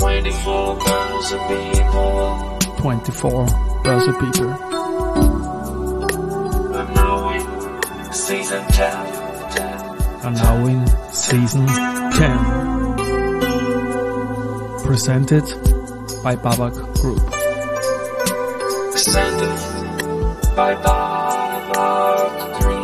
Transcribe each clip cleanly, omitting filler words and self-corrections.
24 Börse People. 24 Börse People. I'm now in Season 10. And now in Season 10. Presented by Babak Group. Presented by Babak Group.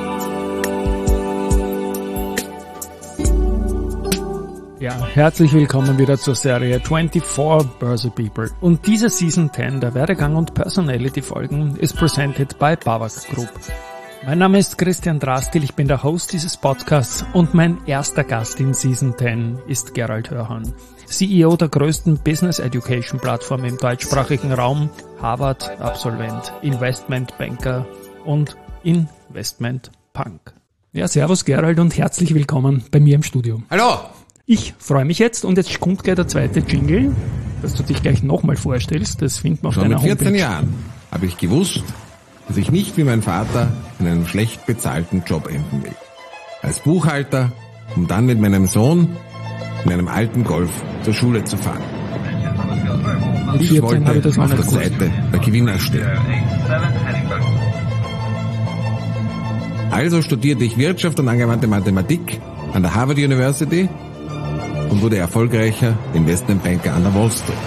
Ja, herzlich willkommen wieder zur Serie 24 Börse People. Und diese Season 10 der Werdegang und Personality Folgen ist presented by Babak Group. Mein Name ist Christian Drastil, ich bin der Host dieses Podcasts und mein erster Gast in Season 10 ist Gerald Hörhan, CEO der größten Business Education Plattform im deutschsprachigen Raum, Harvard-Absolvent, Investmentbanker und Investment-Punk. Ja, servus Gerald und herzlich willkommen bei mir im Studio. Hallo! Ich freue mich jetzt und jetzt kommt gleich der zweite Jingle, dass du dich gleich nochmal vorstellst, das findet man auf deiner Homepage. Schon mit 14 Jahren habe ich gewusst, dass ich nicht wie mein Vater in einem schlecht bezahlten Job enden will. Als Buchhalter, um dann mit meinem Sohn in einem alten Golf zur Schule zu fahren. Ich wollte auf der Seite der Gewinner stehen. Also studierte ich Wirtschaft und angewandte Mathematik an der Harvard University und wurde erfolgreicher Investmentbanker an der Wall Street.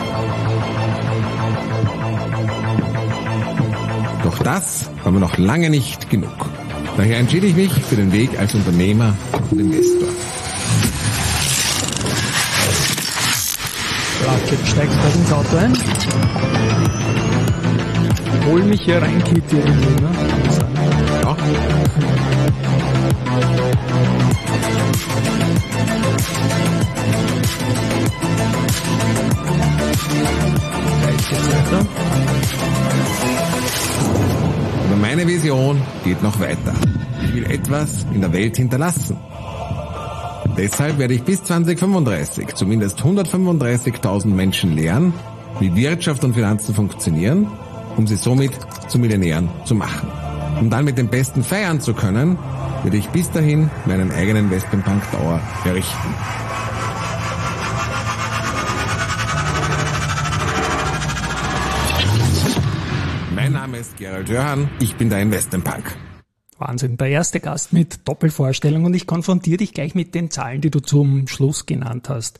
Doch das war mir noch lange nicht genug. Daher entschied ich mich für den Weg als Unternehmer und Investor. Jetzt steigst du ins Auto ein. Hol mich hier rein, Kitty, irgendwie, ne? Ja. Aber meine Vision geht noch weiter. Ich will etwas in der Welt hinterlassen. Deshalb werde ich bis 2035 zumindest 135.000 Menschen lehren, wie Wirtschaft und Finanzen funktionieren, um sie somit zu Millionären zu machen. Um dann mit den Besten feiern zu können, werde ich bis dahin meinen eigenen Investmentbank Tower errichten. Mein Name ist Gerald Hörhan, ich bin der Investmentpunk. Wahnsinn, der erste Gast mit Doppelvorstellung und ich konfrontiere dich gleich mit den Zahlen, die du zum Schluss genannt hast.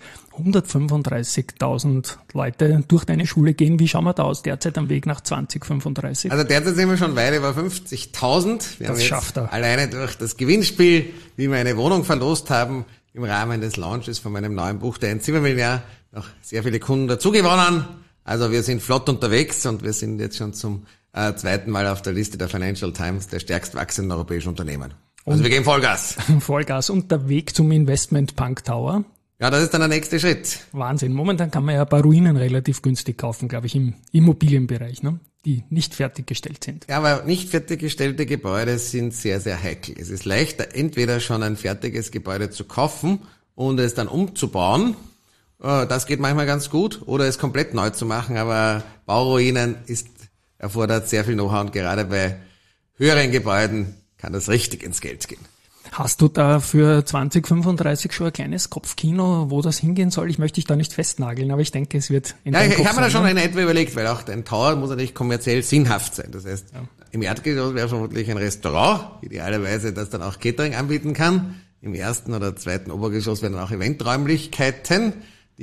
135.000 Leute durch deine Schule gehen. Wie schauen wir da aus derzeit am Weg nach 2035? Also derzeit sind wir schon weit über 50.000. Wir haben jetzt schafft er. Alleine durch das Gewinnspiel, wie wir eine Wohnung verlost haben, im Rahmen des Launches von meinem neuen Buch Der Einzimmermillionär, noch sehr viele Kunden dazugewonnen. Also wir sind flott unterwegs und wir sind jetzt schon zum zweiten Mal auf der Liste der Financial Times der stärkst wachsenden europäischen Unternehmen. Also wir geben Vollgas. Vollgas und der Weg zum Investment Punk Tower. Ja, das ist dann der nächste Schritt. Wahnsinn. Momentan kann man ja ein paar Ruinen relativ günstig kaufen, glaube ich, im Immobilienbereich, ne? Die nicht fertiggestellt sind. Ja, aber nicht fertiggestellte Gebäude sind sehr, sehr heikel. Es ist leichter, entweder schon ein fertiges Gebäude zu kaufen und es dann umzubauen. Das geht manchmal ganz gut. Oder es komplett neu zu machen, aber Bauruinen erfordert sehr viel Know-how und gerade bei höheren Gebäuden kann das richtig ins Geld gehen. Hast du da für 2035 schon ein kleines Kopfkino, wo das hingehen soll? Ich möchte dich da nicht festnageln, aber ich denke, es wird in deinem Kopf sein. Ich habe mir da schon eine etwa überlegt, weil auch ein Tower muss natürlich kommerziell sinnhaft sein. Das heißt, Im Erdgeschoss wäre vermutlich ein Restaurant, idealerweise, das dann auch Catering anbieten kann. Im ersten oder zweiten Obergeschoss werden dann auch Eventräumlichkeiten,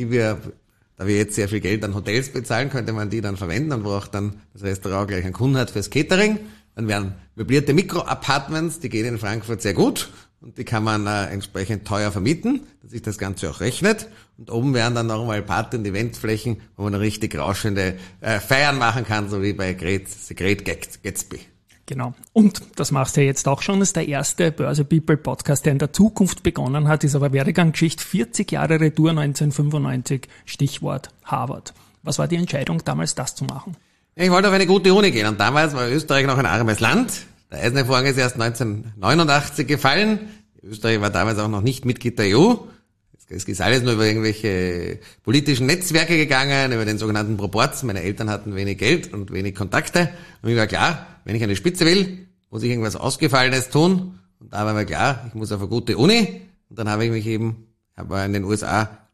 da wir jetzt sehr viel Geld an Hotels bezahlen, könnte man die dann verwenden und wo auch dann das Restaurant gleich einen Kunden hat fürs Catering. Dann werden möblierte Mikro-Apartments, die gehen in Frankfurt sehr gut und die kann man entsprechend teuer vermieten, dass sich das Ganze auch rechnet. Und oben werden dann nochmal Party- und Eventflächen, wo man dann richtig rauschende Feiern machen kann, so wie bei The Great Gatsby. Genau. Und das machst du ja jetzt auch schon. Das ist der erste Börse People Podcast, der in der Zukunft begonnen hat, ist aber Werdegangsgeschichte 40 Jahre Retour 1995, Stichwort Harvard. Was war die Entscheidung damals, das zu machen? Ich wollte auf eine gute Uni gehen und damals war Österreich noch ein armes Land. Der Eiserne Vorhang ist erst 1989 gefallen. Österreich war damals auch noch nicht Mitglied der EU. Es ist alles nur über irgendwelche politischen Netzwerke gegangen, über den sogenannten Proporz. Meine Eltern hatten wenig Geld und wenig Kontakte. Und mir war klar, wenn ich an die Spitze will, muss ich irgendwas Ausgefallenes tun. Und da war mir klar, ich muss auf eine gute Uni. Und dann habe ich mich war in den USA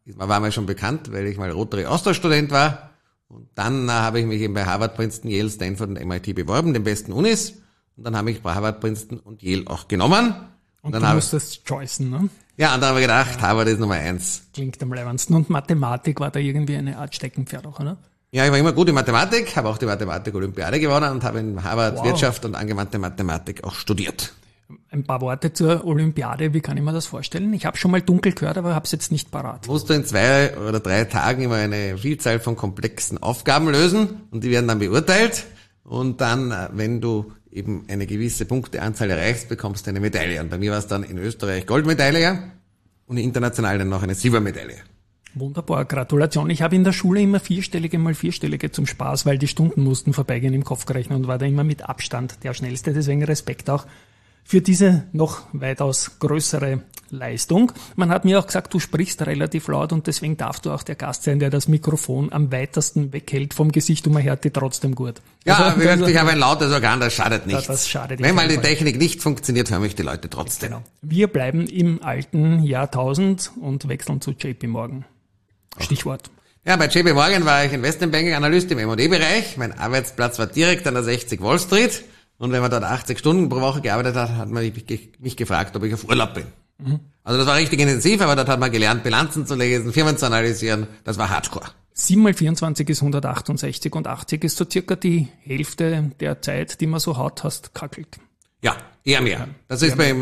war mir schon bekannt, weil ich mal Rotary Austauschstudent war. Und dann habe ich mich eben bei Harvard, Princeton, Yale, Stanford und MIT beworben, den besten Unis. Und dann habe ich bei Harvard, Princeton und Yale auch genommen. Und dann du musstest choicen, ne? Ja, und dann habe ich gedacht, Harvard ist Nummer 1. Klingt am leibendsten. Und Mathematik war da irgendwie eine Art Steckenpferd auch, oder? Ja, ich war immer gut in Mathematik, habe auch die Mathematik-Olympiade gewonnen und habe in Harvard Wirtschaft und angewandte Mathematik auch studiert. Ein paar Worte zur Olympiade, wie kann ich mir das vorstellen? Ich habe schon mal dunkel gehört, aber habe es jetzt nicht parat. Musst du in 2 oder 3 Tagen immer eine Vielzahl von komplexen Aufgaben lösen und die werden dann beurteilt. Und dann, wenn du eben eine gewisse Punkteanzahl erreichst, bekommst du eine Medaille. Und bei mir war es dann in Österreich Goldmedaille und international dann noch eine Silbermedaille. Wunderbar, Gratulation. Ich habe in der Schule immer vierstellige mal vierstellige zum Spaß, weil die Stunden mussten vorbeigehen im Kopf gerechnet und war da immer mit Abstand der Schnellste. Deswegen Respekt auch für diese noch weitaus größere Leistung. Man hat mir auch gesagt, du sprichst relativ laut und deswegen darfst du auch der Gast sein, der das Mikrofon am weitesten weghält vom Gesicht und man hört die trotzdem gut. Ja, also, wie gesagt, ich habe ein lautes Organ, das schadet nichts. Das schadet Wenn mal die Fall. Technik nicht funktioniert, hören mich die Leute trotzdem. Genau. Wir bleiben im alten Jahrtausend und wechseln zu JP Morgan. Stichwort. Ja, bei JP Morgan war ich Investmentbanking-Analyst im M&A-Bereich. Mein Arbeitsplatz war direkt an der 60 Wall Street. Und wenn man dort 80 Stunden pro Woche gearbeitet hat, hat man mich gefragt, ob ich auf Urlaub bin. Also das war richtig intensiv, aber dort hat man gelernt, Bilanzen zu lesen, Firmen zu analysieren. Das war Hardcore. 7 mal 24 ist 168 und 80 ist so circa die Hälfte der Zeit, die man so hast kackelt. Ja, eher mehr. Das ist an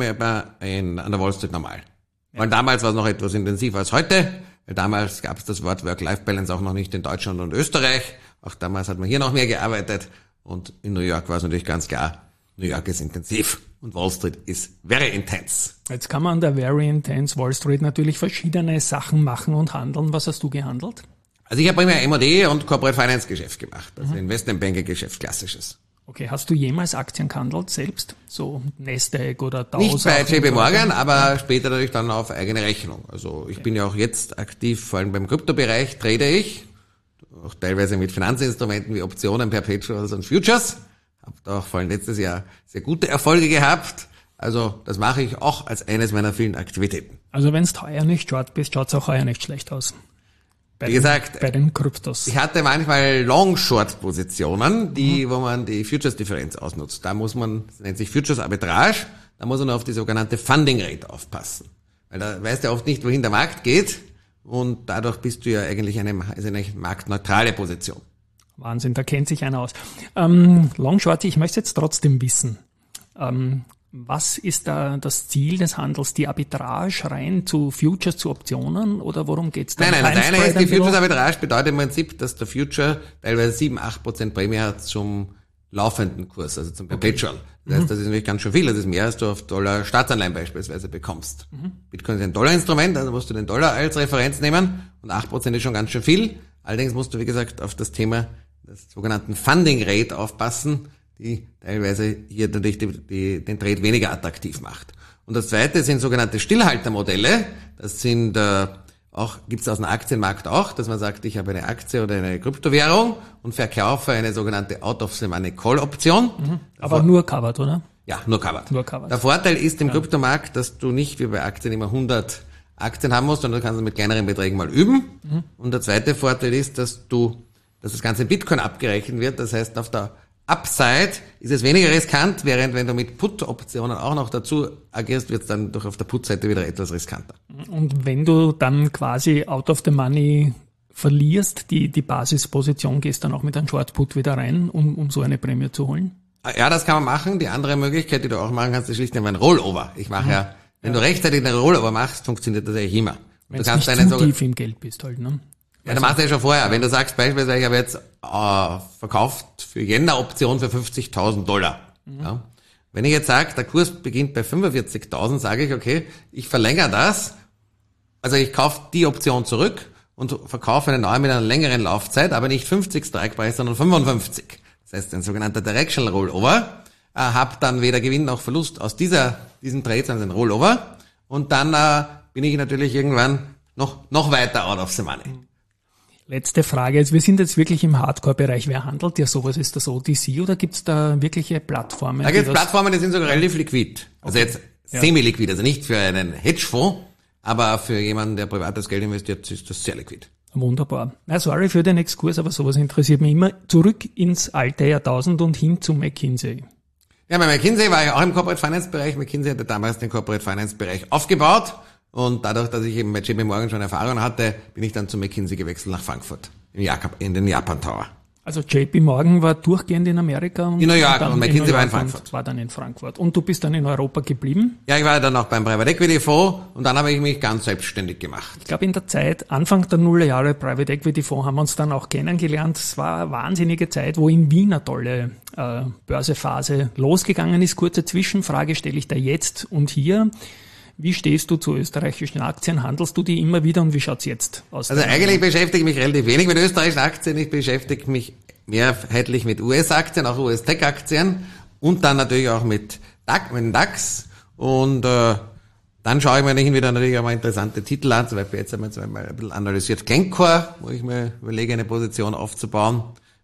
der Wall Street normal. Weil damals war es noch etwas intensiver als heute. Weil damals gab es das Wort Work-Life-Balance auch noch nicht in Deutschland und Österreich. Auch damals hat man hier noch mehr gearbeitet. Und in New York war es natürlich ganz klar, New York ist intensiv und Wall Street ist very intense. Jetzt kann man an der very intense Wall Street natürlich verschiedene Sachen machen und handeln. Was hast du gehandelt? Also ich habe primär M&A und Corporate Finance Geschäft gemacht, also Investmentbanking Geschäft, klassisches. Okay, hast du jemals Aktien gehandelt selbst? So Nasdaq oder Dow? Nicht bei JP Morgan, aber später natürlich dann auf eigene Rechnung. Also ich bin ja auch jetzt aktiv, vor allem beim Kryptobereich trade ich, auch teilweise mit Finanzinstrumenten wie Optionen, Perpetuals und Futures. Habe da auch vor allem letztes Jahr sehr gute Erfolge gehabt. Also das mache ich auch als eines meiner vielen Aktivitäten. Also wenn es heuer nicht short bist, schaut es auch heuer nicht schlecht aus. Bei den Kryptos. Ich hatte manchmal Long-Short-Positionen, wo man die Futures-Differenz ausnutzt. Da muss man, das nennt sich Futures-Arbitrage, da muss man auf die sogenannte Funding-Rate aufpassen. Weil da weißt du ja oft nicht, wohin der Markt geht und dadurch bist du ja eigentlich eine marktneutrale Position. Wahnsinn, da kennt sich einer aus. Long-Short, ich möchte jetzt trotzdem wissen, was ist da das Ziel des Handels? Die Arbitrage rein zu Futures, zu Optionen oder worum geht's da? Nein, das eine ist, die Futures-Arbitrage bedeutet im Prinzip, dass der Future teilweise 7-8% Prämie hat zum laufenden Kurs, also zum Perpetual. Das heißt, das ist natürlich ganz schön viel, das ist mehr, als du auf Dollar-Staatsanleihen beispielsweise bekommst. Bitcoin ist ein Dollar-Instrument, also musst du den Dollar als Referenz nehmen und 8% ist schon ganz schön viel. Allerdings musst du, wie gesagt, auf das Thema des sogenannten Funding Rate aufpassen, die teilweise hier natürlich den Trade weniger attraktiv macht. Und das zweite sind sogenannte Stillhaltermodelle. Das sind gibt's aus dem Aktienmarkt auch, dass man sagt, ich habe eine Aktie oder eine Kryptowährung und verkaufe eine sogenannte Out-of-the-Money-Call-Option. Aber nur covered, oder? Ja, nur covered. Nur covered. Der Vorteil ist im Kryptomarkt, dass du nicht wie bei Aktien immer 100 Aktien haben musst, sondern du kannst mit kleineren Beträgen mal üben. Und der zweite Vorteil ist, dass das Ganze in Bitcoin abgerechnet wird. Das heißt, auf der Upside ist es weniger riskant, während wenn du mit Put-Optionen auch noch dazu agierst, wird es dann doch auf der Put-Seite wieder etwas riskanter. Und wenn du dann quasi out of the money verlierst, die Basisposition, gehst dann auch mit einem Short-Put wieder rein, um so eine Prämie zu holen? Ja, das kann man machen. Die andere Möglichkeit, die du auch machen kannst, ist schlicht ein Rollover. Ich mache wenn du rechtzeitig einen Rollover machst, funktioniert das eigentlich immer. Wenn du nicht zu tief im Geld bist halt, ne? Ja, dann machst du ja schon vorher. Wenn du sagst beispielsweise, ich habe jetzt verkauft für Jänner-Option für $50.000. Ja. Wenn ich jetzt sage, der Kurs beginnt bei 45.000, sage ich, okay, ich verlängere das. Also ich kaufe die Option zurück und verkaufe eine neue mit einer längeren Laufzeit, aber nicht 50 Strikepreis, sondern 55. Das heißt, ein sogenannter Directional Rollover. Habe dann weder Gewinn noch Verlust aus diesem Trade, sondern ein Rollover. Und dann bin ich natürlich irgendwann noch weiter out of the money. Letzte Frage. Wir sind jetzt wirklich im Hardcore-Bereich. Wer handelt ja sowas? Ist das OTC oder gibt es da wirkliche Plattformen? Da gibt es Plattformen, die sind sogar relativ liquid. Also jetzt semi-liquid, also nicht für einen Hedgefonds. Aber für jemanden, der privates Geld investiert, ist das sehr liquid. Wunderbar. Na, sorry für den Exkurs, aber sowas interessiert mich immer. Zurück ins alte Jahrtausend und hin zu McKinsey. Ja, bei McKinsey war ich auch im Corporate Finance Bereich. McKinsey hatte damals den Corporate Finance Bereich aufgebaut. Und dadurch, dass ich eben bei JP Morgan schon Erfahrung hatte, bin ich dann zu McKinsey gewechselt nach Frankfurt, in den Japan Tower. Also JP Morgan war durchgehend in Amerika und in New York und McKinsey war in Frankfurt. War dann in Frankfurt. Und du bist dann in Europa geblieben? Ja, ich war dann auch beim Private Equity Fonds und dann habe ich mich ganz selbstständig gemacht. Ich glaube, in der Zeit, Anfang der Nullerjahre Private Equity Fonds, haben wir uns dann auch kennengelernt. Es war eine wahnsinnige Zeit, wo in Wien eine tolle Börsephase losgegangen ist. Kurze Zwischenfrage stelle ich da jetzt und hier. Wie stehst du zu österreichischen Aktien? Handelst du die immer wieder und wie schaut's jetzt aus? Also eigentlich beschäftige ich mich relativ wenig mit österreichischen Aktien. Ich beschäftige mich mehrheitlich mit US-Aktien, auch US-Tech-Aktien und dann natürlich auch mit dem DAX. Und dann schaue ich mir hin wieder natürlich auch mal interessante Titel an. Zum Beispiel jetzt haben wir jetzt mal ein bisschen analysiert Glencore, wo ich mir überlege, eine Position aufzubauen.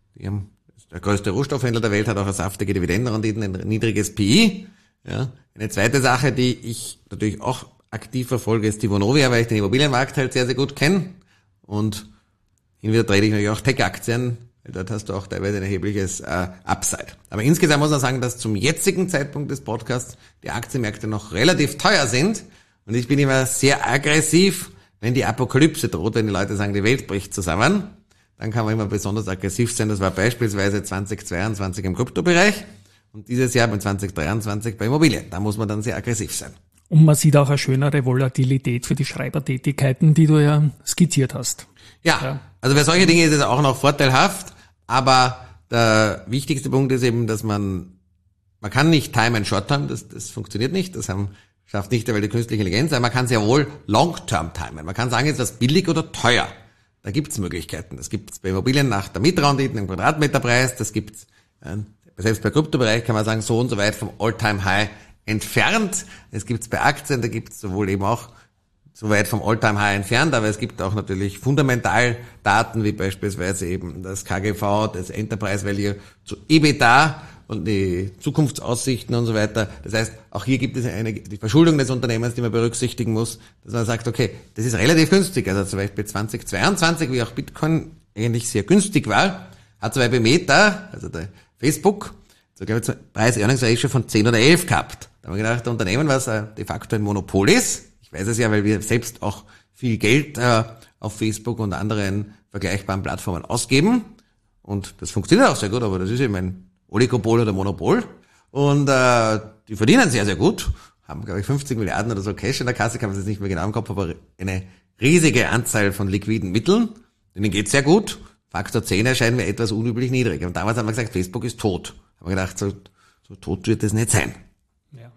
Der größte Rohstoffhändler der Welt hat auch eine saftige Dividendenrendite, ein niedriges PI. Ja. Eine zweite Sache, die ich natürlich auch aktiv verfolge, ist die Vonovia, weil ich den Immobilienmarkt halt sehr, sehr gut kenne. Und hin wieder trade ich natürlich auch Tech-Aktien, weil dort hast du auch teilweise ein erhebliches Upside. Aber insgesamt muss man sagen, dass zum jetzigen Zeitpunkt des Podcasts die Aktienmärkte noch relativ teuer sind. Und ich bin immer sehr aggressiv, wenn die Apokalypse droht, wenn die Leute sagen, die Welt bricht zusammen. Dann kann man immer besonders aggressiv sein. Das war beispielsweise 2022 im Kryptobereich. Und dieses Jahr bei 2023 bei Immobilien. Da muss man dann sehr aggressiv sein. Und man sieht auch eine schönere Volatilität für die Schreibertätigkeiten, die du ja skizziert hast. Ja, also für solche Dinge ist es auch noch vorteilhaft. Aber der wichtigste Punkt ist eben, dass man kann nicht Time and Short Term, das funktioniert nicht. Das schafft nicht die künstliche Intelligenz. Aber man kann sehr wohl Long Term timen. Man kann sagen, ist das billig oder teuer. Da gibt's Möglichkeiten. Das gibt's bei Immobilien nach der Mietrendite, dem Quadratmeterpreis. Das gibt's selbst bei Kryptobereich kann man sagen, so und so weit vom All-Time-High entfernt. Es gibt's bei Aktien, da gibt's sowohl eben auch so weit vom All-Time-High entfernt, aber es gibt auch natürlich Fundamentaldaten, wie beispielsweise eben das KGV, das Enterprise Value zu EBITDA und die Zukunftsaussichten und so weiter. Das heißt, auch hier gibt es die Verschuldung des Unternehmens, die man berücksichtigen muss, dass man sagt, okay, das ist relativ günstig. Also zum Beispiel 2022, wie auch Bitcoin eigentlich sehr günstig war, hat zum Beispiel Meta, also der Facebook, so glaube ich, Preis-Earnings-Ratio von 10 oder 11 gehabt. Da haben wir gedacht, ein Unternehmen, was de facto ein Monopol ist, ich weiß es ja, weil wir selbst auch viel Geld auf Facebook und anderen vergleichbaren Plattformen ausgeben und das funktioniert auch sehr gut, aber das ist eben ein Oligopol oder Monopol und die verdienen sehr, sehr gut, haben glaube ich 50 Milliarden oder so Cash in der Kasse, kann man es jetzt nicht mehr genau im Kopf, aber eine riesige Anzahl von liquiden Mitteln, denen geht's sehr gut. Faktor 10 erscheint mir etwas unüblich niedrig. Und damals haben wir gesagt, Facebook ist tot. Haben wir gedacht, so tot wird es nicht sein. Ja.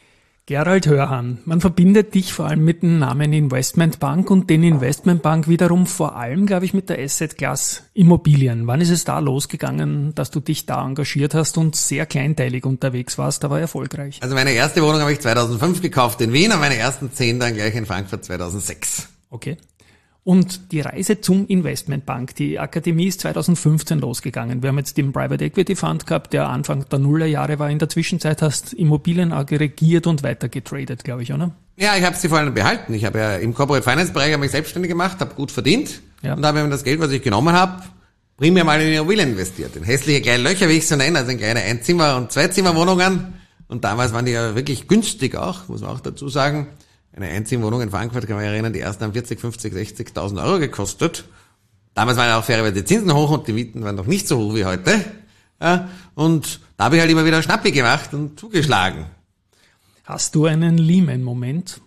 Gerald Hörhan, man verbindet dich vor allem mit dem Namen Investmentbank und den Investmentbank wiederum vor allem, glaube ich, mit der Asset Class Immobilien. Wann ist es da losgegangen, dass du dich da engagiert hast und sehr kleinteilig unterwegs warst, aber erfolgreich? Also meine erste Wohnung habe ich 2005 gekauft in Wien und meine ersten 10 dann gleich in Frankfurt 2006. Okay. Und die Reise zum Investmentbank, die Akademie ist 2015 losgegangen. Wir haben jetzt den Private Equity Fund gehabt, der Anfang der Nullerjahre war. In der Zwischenzeit hast Immobilien aggregiert und weiter getradet, glaube ich, oder? Ja, ich habe sie vor allem behalten. Ich habe ja im Corporate Finance Bereich mich selbstständig gemacht, habe gut verdient und habe das Geld, was ich genommen habe, primär mal in Immobilien investiert. In hässliche kleine Löcher, wie ich so nenne, also in kleine Einzimmer- und Zweizimmerwohnungen. Und damals waren die ja wirklich günstig auch, muss man auch dazu sagen. Eine Einzimmerwohnung in Frankfurt, kann man sich erinnern, die ersten haben 40, 50, 60.000 Euro gekostet. Damals waren ja auch fairerweise die Zinsen hoch und die Mieten waren noch nicht so hoch wie heute. Ja, und da habe ich halt immer wieder Schnappi gemacht und zugeschlagen. Hast du einen Lehman-Moment?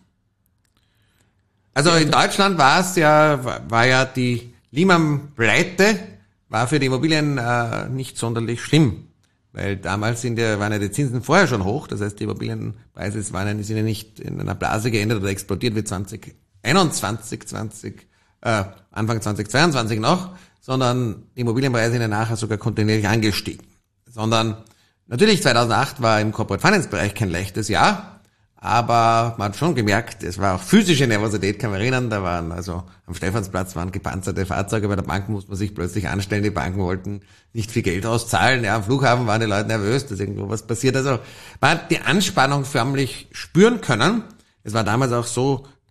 Also in Deutschland war ja die Lehman-Pleite, war für die Immobilien nicht sonderlich schlimm. Weil damals waren ja die Zinsen vorher schon hoch, das heißt die Immobilienpreise sind ja nicht in einer Blase geendet oder explodiert wie 2021, Anfang 2022 noch, sondern die Immobilienpreise sind ja nachher sogar kontinuierlich angestiegen. Sondern natürlich 2008 war im Corporate Finance Bereich kein leichtes Jahr, aber man hat schon gemerkt, es war auch physische Nervosität, kann man erinnern, da waren also am Stephansplatz waren gepanzerte Fahrzeuge, bei der Bank musste man sich plötzlich anstellen, die Banken wollten nicht viel Geld auszahlen, ja, am Flughafen waren die Leute nervös, dass irgendwo was passiert, also man hat die Anspannung förmlich spüren können. Es war damals auch so,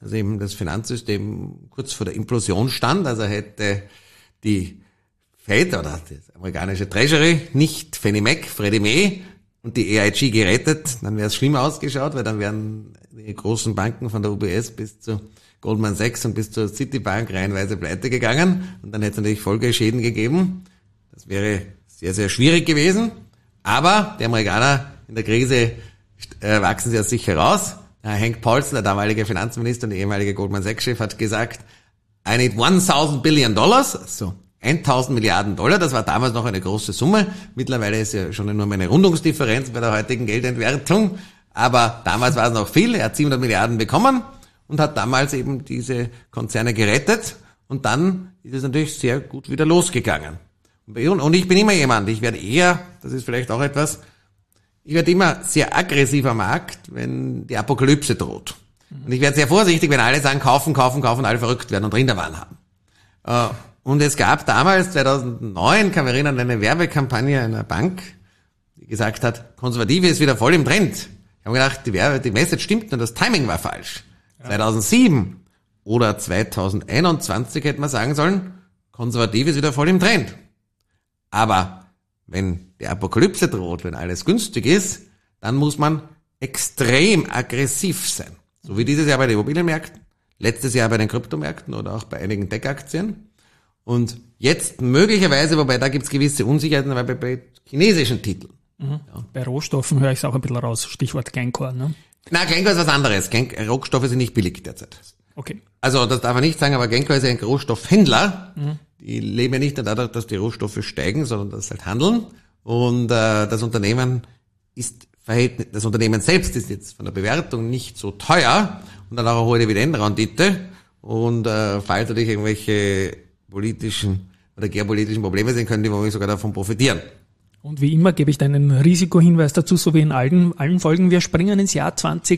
dass eben das Finanzsystem kurz vor der Implosion stand. Also hätte die Fed oder das amerikanische Treasury nicht Fannie Mac, Freddie Mae und die AIG gerettet, dann wäre es schlimm ausgeschaut, weil dann wären die großen Banken von der UBS bis zu Goldman Sachs und bis zur Citibank reihenweise pleite gegangen und dann hätte es natürlich Folgeschäden gegeben. Das wäre sehr, sehr schwierig gewesen. Aber die Amerikaner in der Krise wachsen sie ja sicher raus. Hank Paulson, der damalige Finanzminister und ehemalige Goldman Sachs-Chef, hat gesagt, I need $1,000 billion, also 1.000 Milliarden Dollar. Das war damals noch eine große Summe. Mittlerweile ist ja schon nur eine Rundungsdifferenz bei der heutigen Geldentwertung. Aber damals war es noch viel. Er hat 700 Milliarden bekommen und hat damals eben diese Konzerne gerettet. Und dann ist es natürlich sehr gut wieder losgegangen. Und ich bin immer jemand, ich werde eher, das ist vielleicht auch etwas, ich werde immer sehr aggressiv am Markt, wenn die Apokalypse droht. Und ich werde sehr vorsichtig, wenn alle sagen, kaufen, alle verrückt werden und Rinderwahn haben. Und es gab damals, 2009, kann man erinnern, eine Werbekampagne einer Bank, die gesagt hat, Konservative ist wieder voll im Trend. Ich habe gedacht, die Message stimmt, nur das Timing war falsch. Ja. 2007 oder 2021 hätte man sagen sollen, Konservative ist wieder voll im Trend. Aber wenn die Apokalypse droht, wenn alles günstig ist, dann muss man extrem aggressiv sein. So wie dieses Jahr bei den Immobilienmärkten, letztes Jahr bei den Kryptomärkten oder auch bei einigen Tech-Aktien. Und jetzt möglicherweise, wobei da gibt's gewisse Unsicherheiten, aber bei chinesischen Titeln. Mhm. Ja. Bei Rohstoffen höre ich es auch ein bisschen raus, Stichwort Glencore, ne? Na, Glencore ist was anderes. Rohstoffe sind nicht billig derzeit. Okay. Also das darf man nicht sagen, aber Glencore ist ja ein Rohstoffhändler. Mhm. Die leben ja nicht nur dadurch, dass die Rohstoffe steigen, sondern dass sie halt handeln. Und das Unternehmen selbst ist jetzt von der Bewertung nicht so teuer und dann auch eine hohe Dividendenrendite. Und falls natürlich irgendwelche politischen oder geopolitischen Probleme sind, können die womöglich sogar davon profitieren. Und wie immer gebe ich deinen Risikohinweis dazu, so wie in allen Folgen. Wir springen ins Jahr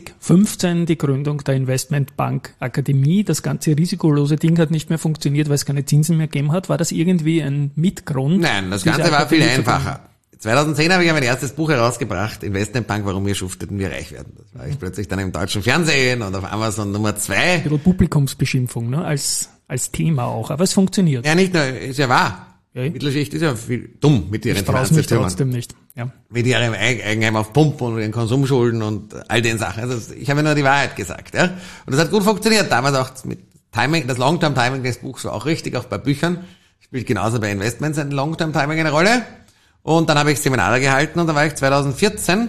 2015, die Gründung der Investmentbank Akademie. Das ganze risikolose Ding hat nicht mehr funktioniert, weil es keine Zinsen mehr gegeben hat. War das irgendwie ein Mitgrund? Nein, das Ganze war viel einfacher. 2010 habe ich ja mein erstes Buch herausgebracht, Investmentbank, warum wir schufteten, wir reich werden. Das war ich plötzlich dann im deutschen Fernsehen und auf Amazon Nummer 2. Ein bisschen Publikumsbeschimpfung, ne? Als Thema auch, aber es funktioniert. Ja, nicht nur, ist ja wahr. Okay. Mittelschicht ist ja viel dumm mit ihren Finanzsystemen. Trotzdem nicht. Ja. Mit ihrem Eigenheim auf Pump und ihren Konsumschulden und all den Sachen. Also ich habe nur die Wahrheit gesagt. Ja. Und das hat gut funktioniert. Damals auch mit Timing, das Long-Term-Timing des Buchs war auch richtig, auch bei Büchern. Spielt genauso bei Investments ein Long-Term-Timing eine Rolle. Und dann habe ich Seminare gehalten und dann war ich 2014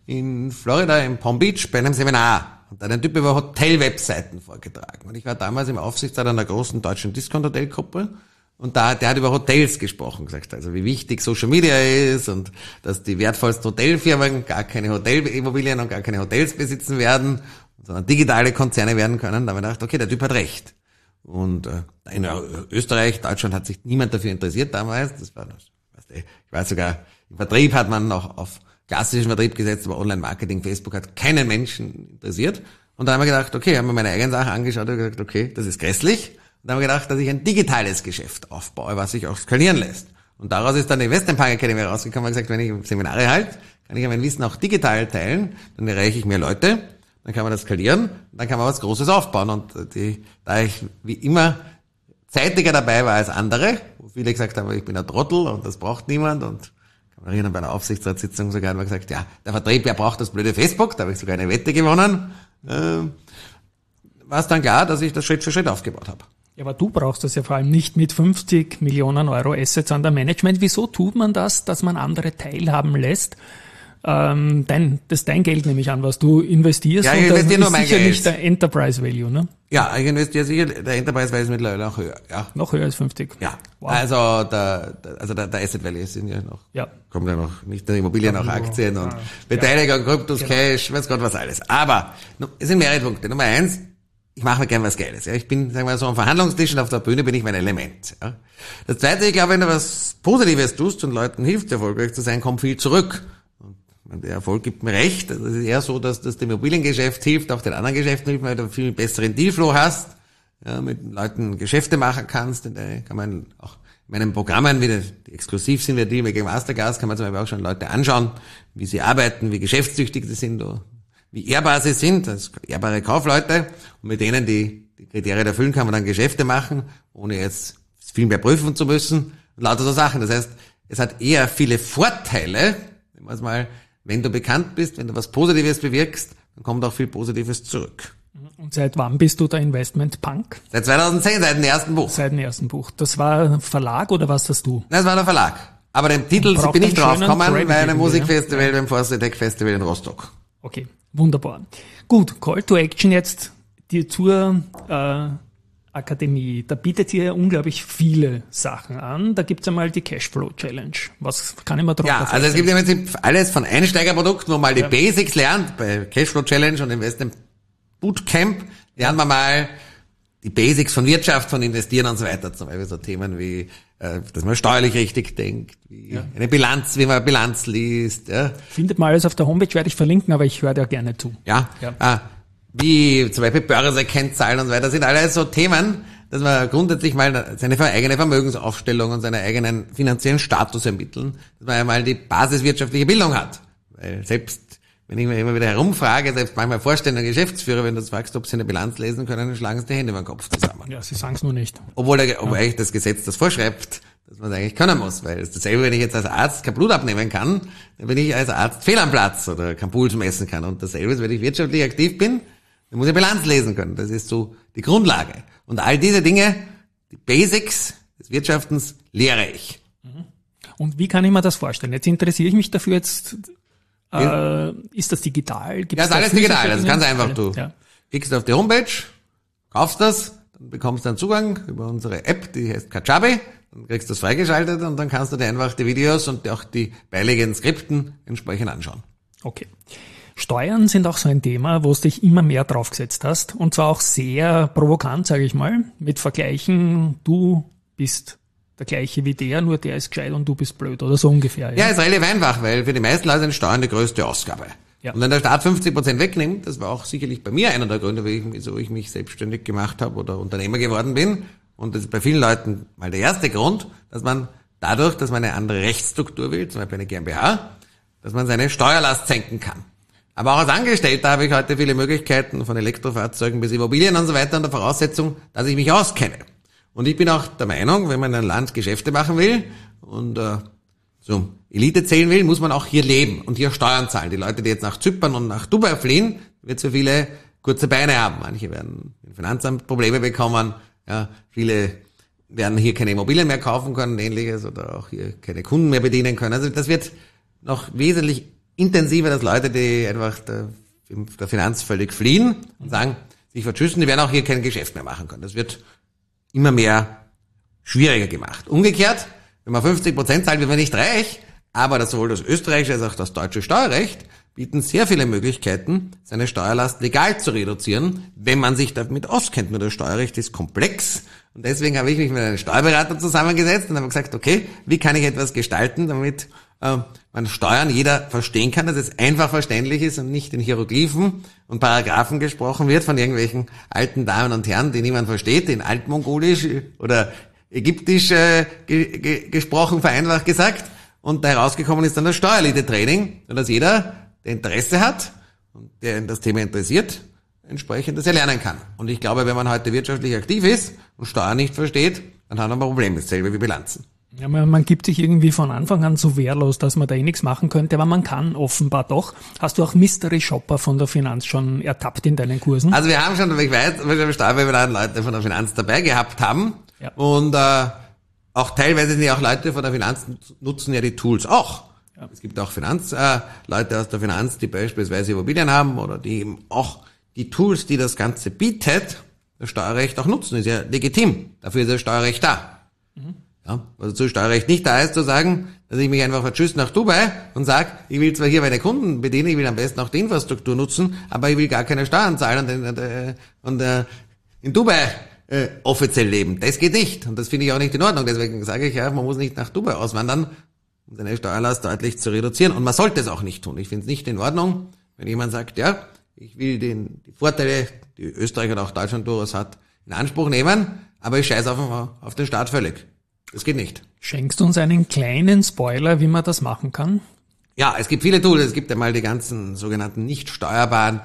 in Florida, in Palm Beach, bei einem Seminar. Und da hat ein Typ über Hotel-Webseiten vorgetragen. Und ich war damals im Aufsichtsrat einer großen deutschen Discount-Hotelgruppe. Und der hat über Hotels gesprochen, gesagt, also wie wichtig Social Media ist und dass die wertvollsten Hotelfirmen gar keine Hotelimmobilien und gar keine Hotels besitzen werden, sondern digitale Konzerne werden können. Da habe ich gedacht, okay, der Typ hat recht. Und in Österreich, Deutschland hat sich niemand dafür interessiert damals. Das war, ich weiß sogar, im Vertrieb hat man noch auf klassischen Vertrieb gesetzt, aber Online-Marketing, Facebook hat keinen Menschen interessiert. Und dann haben wir gedacht, okay, haben wir meine eigenen Sachen angeschaut und gesagt, okay, das ist grässlich. Und dann haben wir gedacht, dass ich ein digitales Geschäft aufbaue, was sich auch skalieren lässt. Und daraus ist dann die Investmentbank Academy rausgekommen und gesagt, wenn ich Seminare halte, kann ich mein Wissen auch digital teilen, dann erreiche ich mehr Leute, dann kann man das skalieren, und dann kann man was Großes aufbauen. Und da ich wie immer zeitiger dabei war als andere, wo viele gesagt haben, ich bin ein Trottel und das braucht niemand, und kann man erinnern, bei einer Aufsichtsratssitzung sogar hat man gesagt, ja, der Vertrieb, wer braucht das blöde Facebook, da habe ich sogar eine Wette gewonnen, war es dann klar, dass ich das Schritt für Schritt aufgebaut habe. Ja, aber du brauchst das ja vor allem nicht mit 50 Millionen Euro Assets under Management. Wieso tut man das, dass man andere teilhaben lässt? Das ist dein Geld, nehme ich an, was du investierst. Ja, ich investiere nur mein Geld. Das ist sicher Geld. nicht der Enterprise Value, ne? Ja, ich investiere sicher, der Enterprise Value ist mittlerweile auch höher. Ja. Noch höher als 50? Ja. Wow. Also der Asset Value sind ja noch, kommt ja noch, nicht nur Immobilien, auch Aktien und Beteiligung, Kryptos, Cash, weiß Gott was alles. Aber es sind mehrere Punkte. Nummer 1, ich mache mir gern was Geiles. Ja. Ich bin, sagen wir so, am Verhandlungstisch und auf der Bühne bin ich mein Element. Ja. Das Zweite, ich glaube, wenn du was Positives tust und Leuten hilft, erfolgreich zu sein, kommt viel zurück. Und der Erfolg gibt mir recht. Es ist eher so, dass das dem Immobiliengeschäft hilft, auch den anderen Geschäften hilft, weil du viel besseren Dealflow hast, ja, mit Leuten Geschäfte machen kannst. Da kann man auch in meinen Programmen, die exklusiv sind, wie Dealmaking Masterclass, kann man zum Beispiel auch schon Leute anschauen, wie sie arbeiten, wie geschäftstüchtig sie sind, wie wie ehrbar sie sind, als ehrbare Kaufleute, und mit denen die Kriterien erfüllen, kann man dann Geschäfte machen, ohne jetzt viel mehr prüfen zu müssen und lauter so Sachen. Das heißt, es hat eher viele Vorteile, wenn du bekannt bist, wenn du was Positives bewirkst, dann kommt auch viel Positives zurück. Und seit wann bist du der Investment-Punk? Seit 2010, seit dem ersten Buch. Seit dem ersten Buch. Das war ein Verlag oder was hast du? Nein, das war der Verlag. Aber den Titel bin ich draufgekommen bei einem Musikfestival, beim Force Tech Festival in Rostock. Okay, wunderbar. Gut, Call to Action jetzt zur Akademie. Da bietet ihr unglaublich viele Sachen an. Da gibt's einmal die Cashflow Challenge. Was kann ich mir darunter vorstellen? Also es gibt im Prinzip alles von Einsteigerprodukten, wo man die Basics lernt. Bei Cashflow Challenge und Investment Bootcamp lernen wir mal die Basics von Wirtschaft, von Investieren und so weiter. Zum Beispiel so Themen wie, dass man steuerlich richtig denkt, wie eine Bilanz, wie man Bilanz liest. Ja. Findet man alles auf der Homepage, werde ich verlinken, aber ich höre da gerne zu. Wie zum Beispiel Börsekennzahlen und so weiter, sind alles so Themen, dass man grundsätzlich mal seine eigene Vermögensaufstellung und seinen eigenen finanziellen Status ermitteln, dass man einmal die basiswirtschaftliche Bildung hat. Weil selbst, wenn ich mir immer wieder herumfrage, selbst manchmal Vorstände und Geschäftsführer, wenn du fragst, ob sie eine Bilanz lesen können, dann schlagen sie die Hände über den Kopf zusammen. Ja, sie sagen es nur nicht. Obwohl eigentlich das Gesetz das vorschreibt, dass man es eigentlich können muss, weil es dasselbe, wenn ich jetzt als Arzt kein Blut abnehmen kann, dann bin ich als Arzt fehl am Platz oder kein Puls messen kann. Und dasselbe ist, wenn ich wirtschaftlich aktiv bin, dann muss ich Bilanz lesen können. Das ist so die Grundlage. Und all diese Dinge, die Basics des Wirtschaftens, lehre ich. Und wie kann ich mir das vorstellen? Jetzt interessiere ich mich dafür ist das digital? Ja, ist alles digital. Das ist ganz einfach. Du klickst auf die Homepage, kaufst das, dann bekommst du einen Zugang über unsere App, die heißt Kajabi, dann kriegst du das freigeschaltet und dann kannst du dir einfach die Videos und auch die beiliegenden Skripten entsprechend anschauen. Okay. Steuern sind auch so ein Thema, wo du dich immer mehr draufgesetzt hast, und zwar auch sehr provokant, sage ich mal, mit Vergleichen, du bist der gleiche wie der, nur der ist gescheit und du bist blöd oder so ungefähr. Ja, ist relativ einfach, weil für die meisten Leute sind Steuern die größte Ausgabe. Ja. Und wenn der Staat 50% wegnimmt, das war auch sicherlich bei mir einer der Gründe, wieso ich mich selbstständig gemacht habe oder Unternehmer geworden bin, und das ist bei vielen Leuten mal der erste Grund, dass man dadurch, dass man eine andere Rechtsstruktur will, zum Beispiel eine GmbH, dass man seine Steuerlast senken kann. Aber auch als Angestellter habe ich heute viele Möglichkeiten, von Elektrofahrzeugen bis Immobilien und so weiter, unter Voraussetzung, dass ich mich auskenne. Und ich bin auch der Meinung, wenn man in einem Land Geschäfte machen will und zum Elite zählen will, muss man auch hier leben und hier Steuern zahlen. Die Leute, die jetzt nach Zypern und nach Dubai fliehen, wird so viele kurze Beine haben. Manche werden im Finanzamt Probleme bekommen, ja, viele werden hier keine Immobilien mehr kaufen können, ähnliches, oder auch hier keine Kunden mehr bedienen können. Also das wird noch wesentlich intensiver, dass Leute, die einfach der Finanz völlig fliehen und sagen, sich verschüssen, die werden auch hier kein Geschäft mehr machen können. Das wird immer mehr schwieriger gemacht. Umgekehrt, wenn man 50% zahlt, wird man nicht reich, aber sowohl das österreichische als auch das deutsche Steuerrecht bieten sehr viele Möglichkeiten, seine Steuerlast legal zu reduzieren, wenn man sich damit auskennt. Nur das Steuerrecht ist komplex, und deswegen habe ich mich mit einem Steuerberater zusammengesetzt und habe gesagt, okay, wie kann ich etwas gestalten, damit man Steuern jeder verstehen kann, dass es einfach verständlich ist und nicht in Hieroglyphen und Paragraphen gesprochen wird von irgendwelchen alten Damen und Herren, die niemand versteht, in Altmongolisch oder Ägyptisch gesprochen, vereinfacht gesagt. Und da herausgekommen ist dann das Steuerelite-Training, sodass jeder, der Interesse hat und der in das Thema interessiert, entsprechend das erlernen kann. Und ich glaube, wenn man heute wirtschaftlich aktiv ist und Steuern nicht versteht, dann hat man ein Problem. Dasselbe wie Bilanzen. Ja, man gibt sich irgendwie von Anfang an so wehrlos, dass man da nichts machen könnte, aber man kann offenbar doch. Hast du auch Mystery Shopper von der Finanz schon ertappt in deinen Kursen? Also wir haben schon, ich weiß, wir Steuerwerbeleiten Leute von der Finanz dabei gehabt haben. Ja. Und auch teilweise sind ja auch Leute von der Finanz nutzen ja die Tools auch. Ja. Es gibt auch Leute aus der Finanz, die beispielsweise Immobilien haben oder die eben auch die Tools, die das Ganze bietet, das Steuerrecht auch nutzen. Ist ja legitim. Dafür ist das Steuerrecht da. Ja, also zu Steuerrecht nicht da ist, zu sagen, dass ich mich einfach verschüsse nach Dubai und sage, ich will zwar hier meine Kunden bedienen, ich will am besten auch die Infrastruktur nutzen, aber ich will gar keine Steuern zahlen und in Dubai offiziell leben. Das geht nicht, und das finde ich auch nicht in Ordnung. Deswegen sage ich ja, man muss nicht nach Dubai auswandern, um seine Steuerlast deutlich zu reduzieren, und man sollte es auch nicht tun. Ich finde es nicht in Ordnung, wenn jemand sagt, ja, ich will die Vorteile, die Österreich und auch Deutschland durchaus hat, in Anspruch nehmen, aber ich scheiße auf den Staat völlig. Das geht nicht. Schenkst du uns einen kleinen Spoiler, wie man das machen kann? Ja, es gibt viele Tools. Es gibt einmal die ganzen sogenannten nicht steuerbaren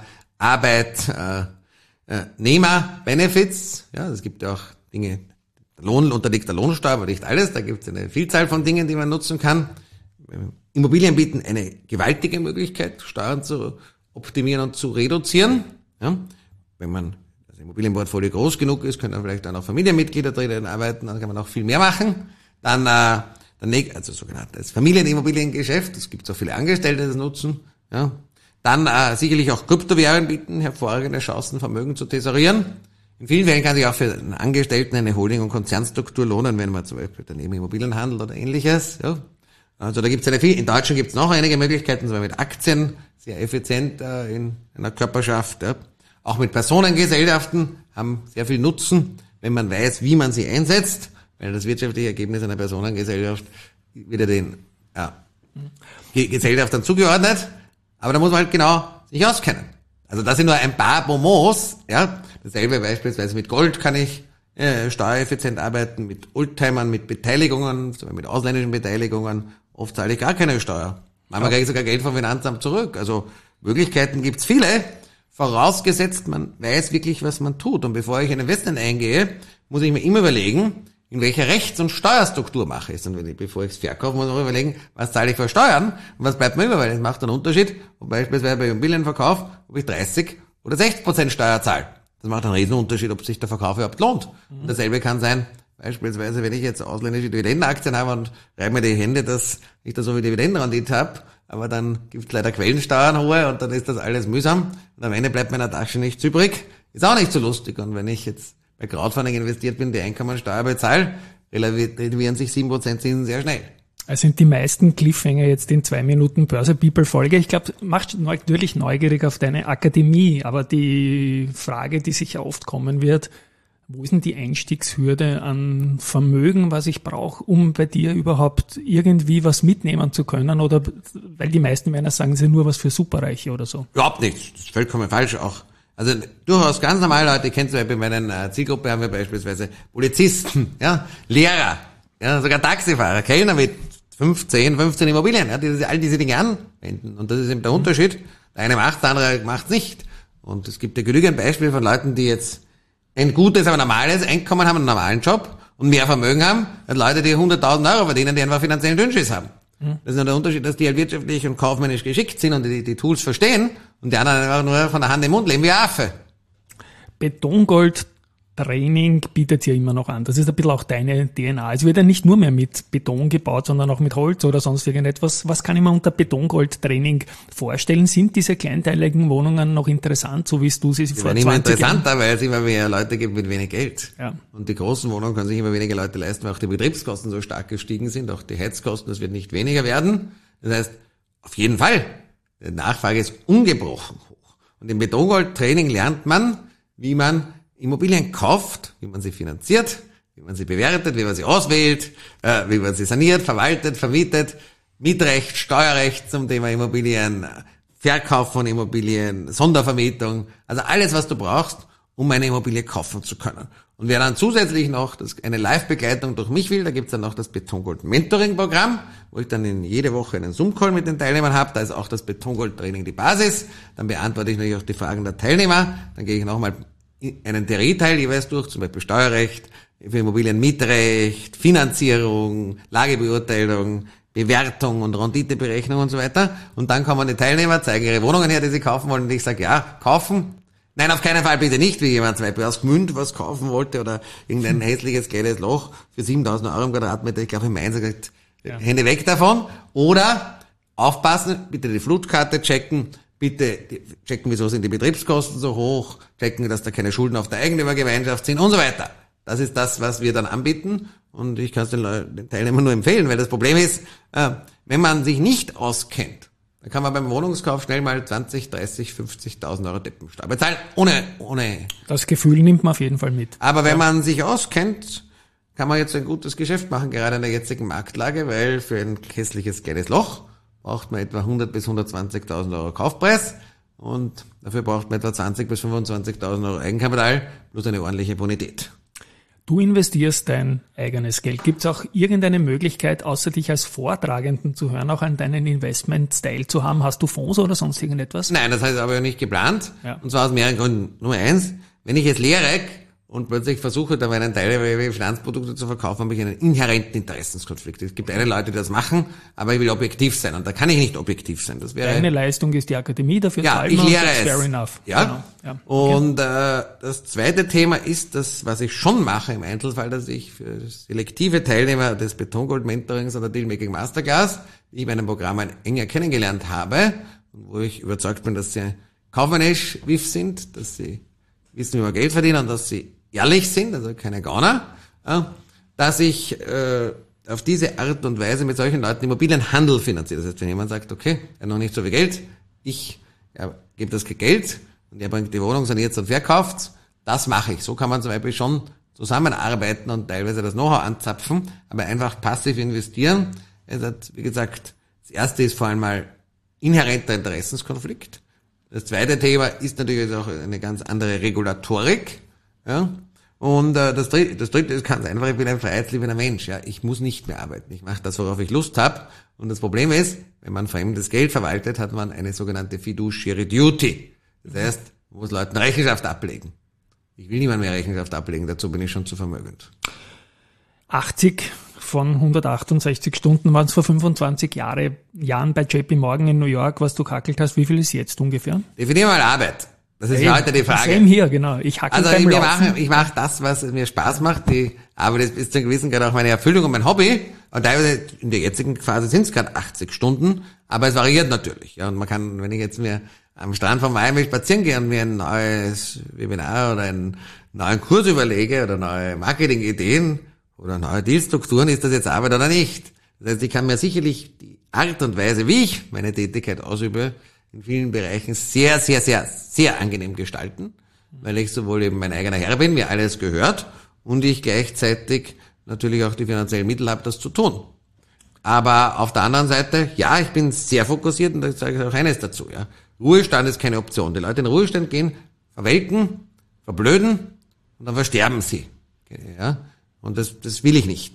Arbeitnehmer-Benefits. Ja, es gibt ja auch Dinge, der Lohn unterliegt der Lohnsteuer, aber nicht alles. Da gibt es eine Vielzahl von Dingen, die man nutzen kann. Immobilien bieten eine gewaltige Möglichkeit, Steuern zu optimieren und zu reduzieren. Ja, wenn man das Immobilienportfolio groß genug ist, können dann vielleicht auch noch Familienmitglieder drin arbeiten, dann kann man auch viel mehr machen. Dann also sogenanntes Familienimmobiliengeschäft, es gibt so viele Angestellte, die das nutzen. Ja. Dann sicherlich auch Kryptowährungen bieten hervorragende Chancen, Vermögen zu tesorieren. In vielen Fällen kann sich auch für einen Angestellten eine Holding- und Konzernstruktur lohnen, wenn man zum Beispiel daneben Immobilien handelt oder ähnliches. Ja. Also da gibt es in Deutschland gibt es noch einige Möglichkeiten, zum Beispiel mit Aktien, sehr effizient in einer Körperschaft. Ja. Auch mit Personengesellschaften haben sehr viel Nutzen, wenn man weiß, wie man sie einsetzt. Weil das wirtschaftliche Ergebnis einer Personengesellschaft wird ja den Gesellschaftern zugeordnet, aber da muss man halt genau sich auskennen. Also das sind nur ein paar Bonmots, ja. Dasselbe beispielsweise mit Gold kann ich steuereffizient arbeiten, mit Oldtimern, mit Beteiligungen, mit ausländischen Beteiligungen. Oft zahle ich gar keine Steuer. Manchmal kriege ich sogar Geld vom Finanzamt zurück. Also Möglichkeiten gibt's viele, vorausgesetzt man weiß wirklich, was man tut. Und bevor ich ein Investment eingehe, muss ich mir immer überlegen, in welcher Rechts- und Steuerstruktur mache ich es. Und bevor ich es verkaufe, muss ich auch überlegen, was zahle ich für Steuern und was bleibt mir über, weil das macht einen Unterschied, ob beispielsweise bei Immobilienverkauf, ob ich 30 oder 60% Steuer zahle. Das macht einen riesen Unterschied, ob sich der Verkauf überhaupt lohnt. Und dasselbe kann sein, beispielsweise, wenn ich jetzt ausländische Dividendenaktien habe und reibe mir die Hände, dass ich da so viel Dividendenrendite habe, aber dann gibt es leider Quellensteuern hohe und dann ist das alles mühsam und am Ende bleibt meiner Tasche nichts übrig. Ist auch nicht so lustig. Und wenn ich jetzt bei Crowdfunding investiert bin, die Einkommensteuer bezahle, relativieren sich 7% Zinsen sehr schnell. Also sind die meisten Cliffhanger jetzt in 2 Minuten Börse People Folge. Ich glaube, macht natürlich neugierig auf deine Akademie, aber die Frage, die sicher oft kommen wird, wo ist denn die Einstiegshürde an Vermögen, was ich brauche, um bei dir überhaupt irgendwie was mitnehmen zu können? Oder weil die meisten Männer sagen, sie nur was für Superreiche oder so. Überhaupt nicht. Das ist vollkommen falsch auch. Also durchaus ganz normale Leute, ich kenne zum Beispiel in meiner Zielgruppe haben wir beispielsweise Polizisten, ja, Lehrer, ja, sogar Taxifahrer, Kellner mit 15 Immobilien, ja, die all diese Dinge anwenden. Und das ist eben der Unterschied. Der eine macht, der andere macht nicht. Und es gibt ja genügend Beispiele von Leuten, die jetzt ein gutes, aber normales Einkommen haben, einen normalen Job und mehr Vermögen haben, als Leute, die 100.000 Euro verdienen, die einfach finanziellen Dünnschiss haben. Das ist nur der Unterschied, dass die halt wirtschaftlich und kaufmännisch geschickt sind und die Tools verstehen und die anderen einfach nur von der Hand im Mund leben wie ein Affe. Betongold-Training bietet ja immer noch an. Das ist ein bisschen auch deine DNA. Es wird ja nicht nur mehr mit Beton gebaut, sondern auch mit Holz oder sonst irgendetwas. Was kann ich mir unter Betongold-Training vorstellen? Sind diese kleinteiligen Wohnungen noch interessant, so wie du sie vor 20 Jahren? Immer interessanter, weil es immer mehr Leute gibt mit wenig Geld. Ja. Und die großen Wohnungen können sich immer weniger Leute leisten, weil auch die Betriebskosten so stark gestiegen sind, auch die Heizkosten, das wird nicht weniger werden. Das heißt, auf jeden Fall, die Nachfrage ist ungebrochen hoch. Und im Betongold-Training lernt man, wie man Immobilien kauft, wie man sie finanziert, wie man sie bewertet, wie man sie auswählt, wie man sie saniert, verwaltet, vermietet, Mietrecht, Steuerrecht zum Thema Immobilien, Verkauf von Immobilien, Sondervermietung, also alles, was du brauchst, um eine Immobilie kaufen zu können. Und wer dann zusätzlich noch eine Live-Begleitung durch mich will, da gibt's dann noch das Betongold-Mentoring-Programm, wo ich dann in jede Woche einen Zoom-Call mit den Teilnehmern habe. Da ist auch das Betongold-Training die Basis. Dann beantworte ich natürlich auch die Fragen der Teilnehmer. Dann gehe ich nochmal einen Theorieteil jeweils durch, zum Beispiel Steuerrecht, für Immobilienmietrecht, Finanzierung, Lagebeurteilung, Bewertung und Renditeberechnung und so weiter. Und dann kommen die Teilnehmer, zeigen ihre Wohnungen her, die sie kaufen wollen. Und ich sage, ja, kaufen. Nein, auf keinen Fall bitte nicht, wie jemand zum Beispiel aus Gmünd was kaufen wollte oder irgendein hässliches gelbes Loch für 7.000 Euro im Quadratmeter. Ich glaube, in Mainz gesagt, Hände weg davon. Oder aufpassen, bitte die Flutkarte checken, bitte checken, wieso sind die Betriebskosten so hoch, checken, dass da keine Schulden auf der Eigentümergemeinschaft sind und so weiter. Das ist das, was wir dann anbieten und ich kann es den Teilnehmern nur empfehlen, weil das Problem ist, wenn man sich nicht auskennt, dann kann man beim Wohnungskauf schnell mal 20, 30, 50.000 Euro Deppensteuer bezahlen, ohne. Das Gefühl nimmt man auf jeden Fall mit. Aber wenn man sich auskennt, kann man jetzt ein gutes Geschäft machen, gerade in der jetzigen Marktlage, weil für ein hässliches kleines Loch braucht man etwa 100 bis 120.000 Euro Kaufpreis und dafür braucht man etwa 20 bis 25.000 Euro Eigenkapital plus eine ordentliche Bonität. Du investierst dein eigenes Geld. Gibt es auch irgendeine Möglichkeit, außer dich als Vortragenden zu hören, auch an deinen Investment-Style zu haben? Hast du Fonds oder sonst irgendetwas? Nein, das habe ich aber nicht geplant. Ja. Und zwar aus mehreren Gründen. Nummer 1, wenn ich jetzt lehre und plötzlich versuche, da meinen Teil Finanzprodukte zu verkaufen, habe ich einen inhärenten Interessenskonflikt. Es gibt Leute, die das machen, aber ich will objektiv sein und da kann ich nicht objektiv sein. Das wäre Deine Leistung ist die Akademie, dafür ja, zahlt ich man, lehre that's es. fair enough. Ja. Genau. Ja. Okay. Und das zweite Thema ist das, was ich schon mache im Einzelfall, dass ich für selektive Teilnehmer des Betongold-Mentorings oder Dealmaking Masterclass, die ich bei einem Programm enger kennengelernt habe und wo ich überzeugt bin, dass sie kaufmännisch wiff sind, dass sie wissen, wie man Geld verdienen und dass sie ehrlich sind, also keine Gauner, dass ich auf diese Art und Weise mit solchen Leuten Immobilienhandel finanziere. Das heißt, wenn jemand sagt, okay, er hat noch nicht so viel Geld, ich gebe das Geld und er bringt die Wohnung saniert und verkauft, das mache ich. So kann man zum Beispiel schon zusammenarbeiten und teilweise das Know-how anzapfen, aber einfach passiv investieren. Es hat, wie gesagt, das erste ist vor allem mal inhärenter Interessenskonflikt. Das zweite Thema ist natürlich auch eine ganz andere Regulatorik. Ja. Und das dritte ist ganz einfach, ich bin ein freiheitsliebender Mensch. Ja. Ich muss nicht mehr arbeiten. Ich mache das, worauf ich Lust habe. Und das Problem ist, wenn man fremdes Geld verwaltet, hat man eine sogenannte Fiduciary Duty. Das heißt, man muss Leuten Rechenschaft ablegen. Ich will niemand mehr Rechenschaft ablegen, dazu bin ich schon zu vermögend. 80 von 168 Stunden waren es vor 25 Jahren bei JP Morgan in New York, was du gehackelt hast. Wie viel ist jetzt ungefähr? Definier mal Arbeit. Das ist heute die Frage. Same hier, genau. Ich hackel beim Laufen. Ich mache das, was mir Spaß macht. Die Arbeit ist bis zu einem gewissen Grad auch meine Erfüllung und mein Hobby. Und teilweise in der jetzigen Phase sind es gerade 80 Stunden, aber es variiert natürlich. Ja, und man kann, wenn ich jetzt mir am Strand von Miami spazieren gehe und mir ein neues Webinar oder einen neuen Kurs überlege oder neue Marketingideen oder neue Dealstrukturen, ist das jetzt Arbeit oder nicht? Das heißt, ich kann mir sicherlich die Art und Weise, wie ich meine Tätigkeit ausübe, in vielen Bereichen sehr, sehr, sehr, sehr angenehm gestalten, weil ich sowohl eben mein eigener Herr bin, mir alles gehört und ich gleichzeitig natürlich auch die finanziellen Mittel habe, das zu tun. Aber auf der anderen Seite, ja, ich bin sehr fokussiert und da sage ich auch eines dazu, ja. Ruhestand ist keine Option. Die Leute in den Ruhestand gehen, verwelken, verblöden und dann versterben sie. Ja. Und das will ich nicht.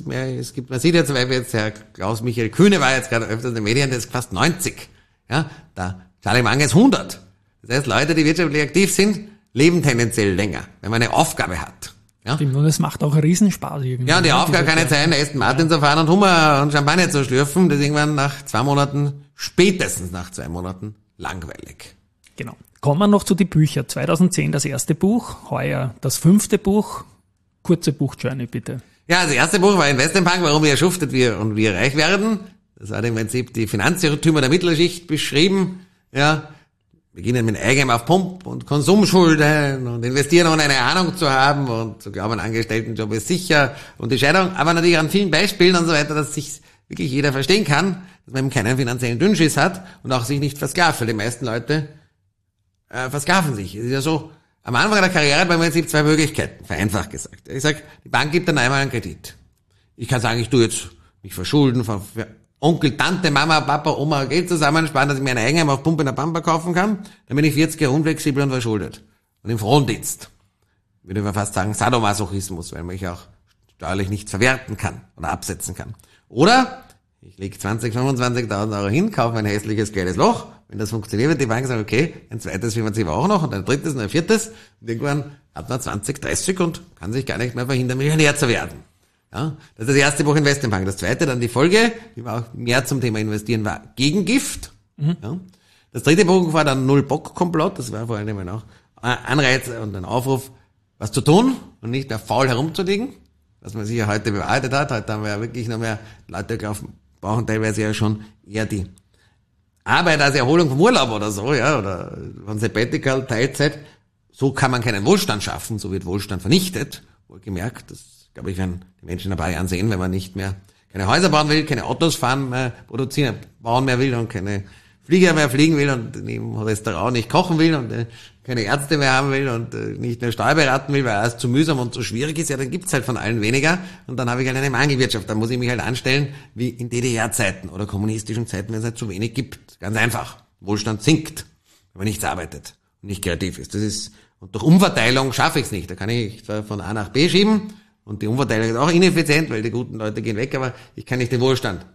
Man sieht ja zum Beispiel jetzt, Herr Klaus-Michael Kühne war jetzt gerade öfters in den Medien, der ist fast 90. Ja, da Charlie Munger ist 100. Das heißt, Leute, die wirtschaftlich aktiv sind, leben tendenziell länger, wenn man eine Aufgabe hat. Ja, stimmt, und es macht auch Riesenspaß irgendwie. Ja, und die Aufgabe kann nicht sein, Aston Martin zu fahren und Hummer und Champagner zu schlürfen. Das ist irgendwann nach 2 Monaten, spätestens nach 2 Monaten, langweilig. Genau. Kommen wir noch zu den Büchern. 2010 das erste Buch, heuer das 5. Buch. Kurze Buchjourney, bitte. Ja, das erste Buch war Investmentbank, warum wir schuftet und wir reich werden. Das hat im Prinzip die Finanzirrtümer der Mittelschicht beschrieben. Ja, beginnen mit Eigenheim auf Pump und Konsumschulden und investieren ohne eine Ahnung zu haben und zu glauben, ein Angestelltenjob ist sicher und die Scheidung. Aber natürlich an vielen Beispielen und so weiter, dass sich wirklich jeder verstehen kann, dass man eben keinen finanziellen Dünnschiss hat und auch sich nicht versklavt, weil die meisten Leute versklaven sich. Es ist ja so, am Anfang der Karriere hat man im Prinzip 2 Möglichkeiten, vereinfacht gesagt. Ich sage, die Bank gibt dann einmal einen Kredit. Ich kann sagen, ich tue jetzt mich verschulden, für Onkel, Tante, Mama, Papa, Oma Geld zusammensparen, dass ich mir ein Eigenheim auf Pumpe in der Pampa kaufen kann, dann bin ich 40 Jahre unflexibel und verschuldet. Und im Frondienst. Würde man fast sagen, Sadomasochismus, weil man mich auch steuerlich nicht verwerten kann oder absetzen kann. Oder ich lege 20.000, 25.000 Euro hin, kaufe ein hässliches, kleines Loch. Wenn das funktioniert, wird die Bank sagen, okay, ein zweites finanzieren wir auch noch und ein drittes und ein viertes. Und irgendwann hat man 20, 30 und kann sich gar nicht mehr verhindern, Millionär zu werden. Ja, das ist das erste Buch Investmentbank. Das zweite, dann die Folge, die war auch mehr zum Thema Investieren, war Gegengift. Mhm. Ja. Das dritte Buch war dann Null-Bock-Komplott. Das war vor allem auch Anreiz und ein Aufruf, was zu tun und nicht mehr faul herumzuliegen, was man sich ja heute bewahrheitet hat. Heute haben wir ja wirklich noch mehr Leute brauchen teilweise ja schon eher die Arbeit als Erholung vom Urlaub oder so, ja, oder von Sabbatical, Teilzeit. So kann man keinen Wohlstand schaffen, so wird Wohlstand vernichtet. Wohlgemerkt, das glaube ich, werden die Menschen in ein paar Jahren sehen, wenn man nicht mehr keine Häuser bauen will, keine Autos bauen mehr will und keine Flieger mehr fliegen will und im Restaurant nicht kochen will und keine Ärzte mehr haben will und nicht mehr Steuer beraten will, weil alles zu mühsam und zu schwierig ist, ja, dann gibt's halt von allen weniger und dann habe ich halt eine Mangelwirtschaft. Dann muss ich mich halt anstellen wie in DDR-Zeiten oder kommunistischen Zeiten, wenn es halt zu wenig gibt. Ganz einfach. Wohlstand sinkt, wenn man nichts arbeitet und nicht kreativ ist. Und durch Umverteilung schaffe ich es nicht. Da kann ich zwar von A nach B schieben und die Umverteilung ist auch ineffizient, weil die guten Leute gehen weg, aber ich kann nicht den Wohlstand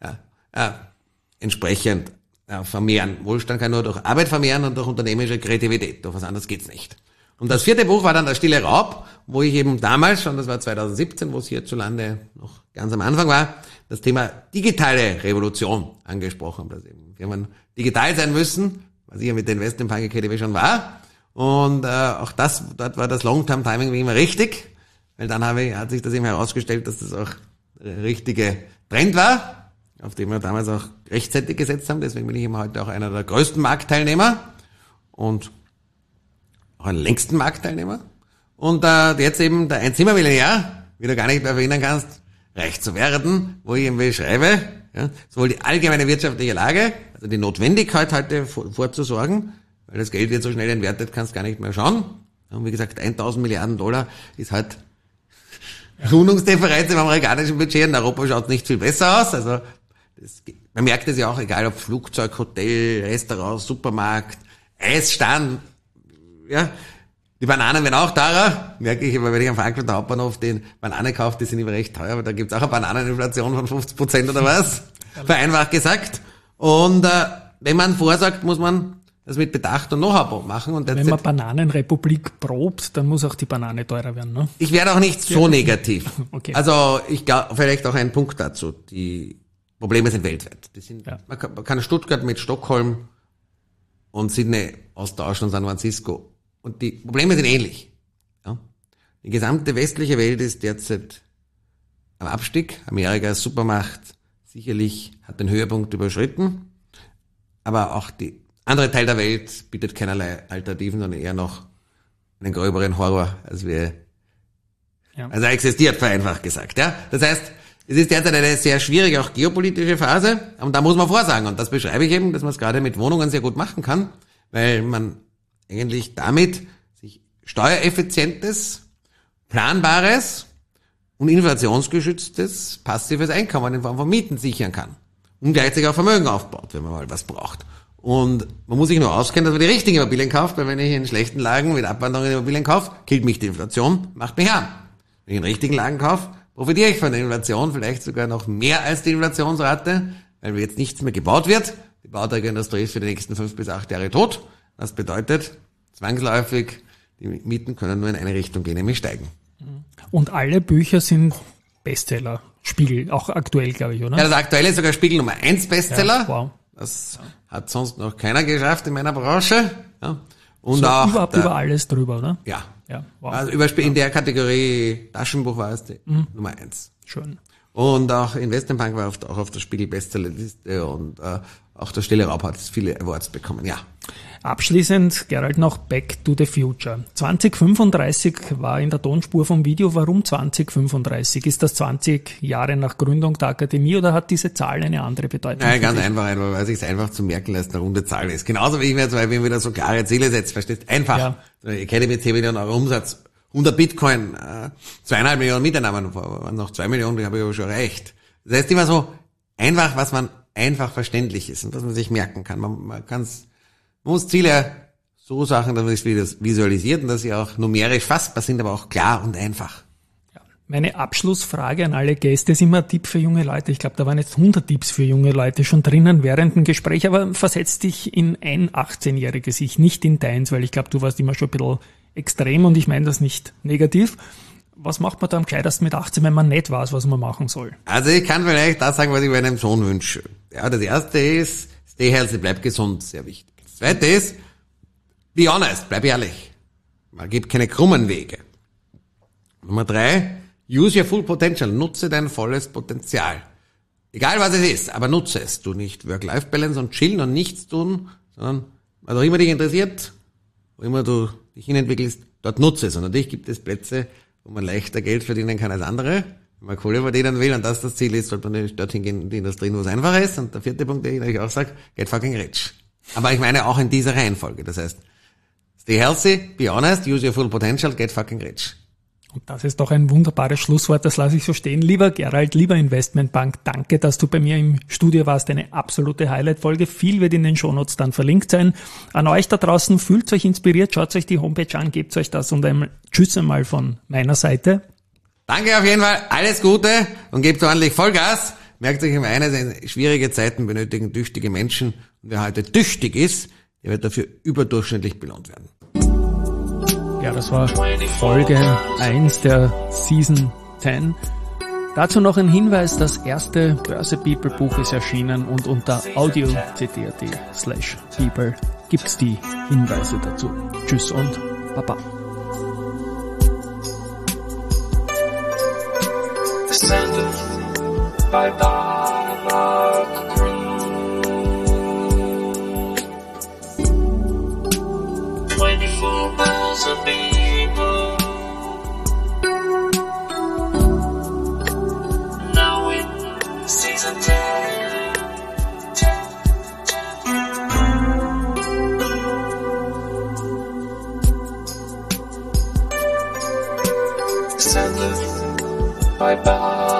entsprechend vermehren. Wohlstand kann nur durch Arbeit vermehren und durch unternehmerische Kreativität. Durch was anderes geht's nicht. Und das 4. Buch war dann Der stille Raub, wo ich eben damals schon, das war 2017, wo es hierzulande noch ganz am Anfang war, das Thema digitale Revolution angesprochen habe. Dass eben Firmen digital sein müssen, was ich ja mit der Investment Bank Academy schon war. Und auch dort war das Long-Term-Timing wie immer richtig, weil dann hat sich das eben herausgestellt, dass das auch der richtige Trend war, auf den wir damals auch rechtzeitig gesetzt haben. Deswegen bin ich eben heute auch einer der größten Marktteilnehmer und auch einen längsten Marktteilnehmer. Und jetzt eben der Einzimmermillionär, wie du gar nicht mehr verhindern kannst, reich zu werden, wo ich eben beschreibe, sowohl die allgemeine wirtschaftliche Lage, also die Notwendigkeit heute vorzusorgen, weil das Geld wird so schnell entwertet, kannst gar nicht mehr schauen. Und wie gesagt, 1.000 Milliarden Dollar ist halt Rundungsdifferenz im amerikanischen Budget. In Europa schaut es nicht viel besser aus. Also man merkt es ja auch, egal ob Flugzeug, Hotel, Restaurant, Supermarkt, Eisstand, ja. Die Bananen werden auch teurer, merke ich immer, wenn ich am Frankfurter Hauptbahnhof den Bananen kaufe, die sind immer recht teuer, aber da gibt's auch eine Bananeninflation von 50% oder was, vereinfacht gesagt. Und wenn man vorsorgt, muss man das mit Bedacht und Know-how machen. Und wenn man Bananenrepublik probt, dann muss auch die Banane teurer werden, ne? Ich werde auch nicht so negativ. Okay. Also ich glaube, vielleicht auch ein Punkt dazu. Die Probleme sind weltweit. Man kann Stuttgart mit Stockholm und Sydney austauschen und San Francisco. Und die Probleme sind ähnlich. Ja? Die gesamte westliche Welt ist derzeit am Abstieg. Amerika als Supermacht sicherlich hat den Höhepunkt überschritten. Aber auch die andere Teil der Welt bietet keinerlei Alternativen, sondern eher noch einen gröberen Horror, als er existiert, vereinfacht gesagt. Ja? Das heißt, es ist derzeit eine sehr schwierige, auch geopolitische Phase. Und da muss man vorsagen. Und das beschreibe ich eben, dass man es gerade mit Wohnungen sehr gut machen kann, weil man eigentlich damit sich steuereffizientes, planbares und inflationsgeschütztes passives Einkommen in Form von Mieten sichern kann. Und gleichzeitig auch Vermögen aufbaut, wenn man mal was braucht. Und man muss sich nur auskennen, dass man die richtigen Immobilien kauft, weil wenn ich in schlechten Lagen mit Abwanderung in Immobilien kaufe, killt mich die Inflation, macht mich arm. Wenn ich in richtigen Lagen kaufe, profitiere ich von der Inflation, vielleicht sogar noch mehr als die Inflationsrate, weil jetzt nichts mehr gebaut wird. Die Bauträgerindustrie ist für die nächsten 5 bis 8 Jahre tot. Das bedeutet, zwangsläufig, die Mieten können nur in eine Richtung gehen, nämlich steigen. Und alle Bücher sind Bestseller. Spiegel, auch aktuell, glaube ich, oder? Ja, das aktuelle ist sogar Spiegel Nummer 1 Bestseller. Ja, wow. Das hat sonst noch keiner geschafft in meiner Branche. Ja. Und so auch überhaupt über alles drüber, oder? Ja. Wow. Also in der Kategorie Taschenbuch war es die Nummer 1. Schön. Und auch Investmentbank war auch auf der Spiegel Bestsellerliste und auch der Stille Raub hat viele Awards bekommen, ja. Abschließend, Gerald, noch Back to the Future. 2035 war in der Tonspur vom Video. Warum 2035? Ist das 20 Jahre nach Gründung der Akademie oder hat diese Zahl eine andere Bedeutung? Nein, ganz einfach, weil es sich einfach zu merken lässt, eine runde Zahl ist. Genauso wie ich mir zwei wieder so klare Ziele setze, verstehst? Einfach. Ja. Academy 10 Millionen Euro Umsatz, 100 Bitcoin, 2,5 Millionen Mieteinnahmen, waren noch 2 Millionen, die habe ich aber schon erreicht. Das heißt immer so einfach, was man einfach verständlich ist und was man sich merken kann. Man muss Ziele so sagen, dass man es visualisiert und dass sie auch numerisch fassbar sind, aber auch klar und einfach. Ja. Meine Abschlussfrage an alle Gäste ist immer ein Tipp für junge Leute. Ich glaube, da waren jetzt 100 Tipps für junge Leute schon drinnen während dem Gespräch, aber versetz dich in ein 18-jähriges Ich, nicht in deins, weil ich glaube, du warst immer schon ein bisschen extrem und ich meine das nicht negativ. Was macht man da am gescheitesten mit 18, wenn man nicht weiß, was man machen soll? Also ich kann vielleicht das sagen, was ich meinem Sohn wünsche. Ja, das erste ist, stay healthy, bleib gesund, sehr wichtig. Das zweite ist, be honest, bleib ehrlich. Man gibt keine krummen Wege. Nummer 3, use your full potential, nutze dein volles Potenzial. Egal was es ist, aber nutze es. Du nicht Work-Life-Balance und chillen und nichts tun, sondern was auch immer dich interessiert, wo immer du dich hinentwickelst, dort nutze es. Und natürlich gibt es Plätze, wo man leichter Geld verdienen kann als andere. Wenn man Kohle verdienen will und das Ziel ist, sollte man dorthin gehen in die Industrie, wo es einfacher ist. Und der 4. Punkt, den ich auch sage, get fucking rich. Aber ich meine auch in dieser Reihenfolge. Das heißt, stay healthy, be honest, use your full potential, get fucking rich. Und das ist doch ein wunderbares Schlusswort, das lasse ich so stehen. Lieber Gerald, lieber Investmentbank, danke, dass du bei mir im Studio warst. Eine absolute Highlight-Folge. Viel wird in den Shownotes dann verlinkt sein. An euch da draußen, fühlt euch inspiriert, schaut euch die Homepage an, gebt euch das und ein Tschüss einmal von meiner Seite. Danke auf jeden Fall, alles Gute und gebt ordentlich Vollgas. Merkt euch immer eines, in schwierige Zeiten benötigen tüchtige Menschen. Und wer heute tüchtig ist, der wird dafür überdurchschnittlich belohnt werden. Ja, das war Folge 1 der Season 10. Dazu noch ein Hinweis, das erste Börse People Buch ist erschienen und unter audio.ct.at/people gibt's die Hinweise dazu. Tschüss und Baba. Presented by Barbara Green. 24 miles of people. Now in season 10. Presented by Barbara.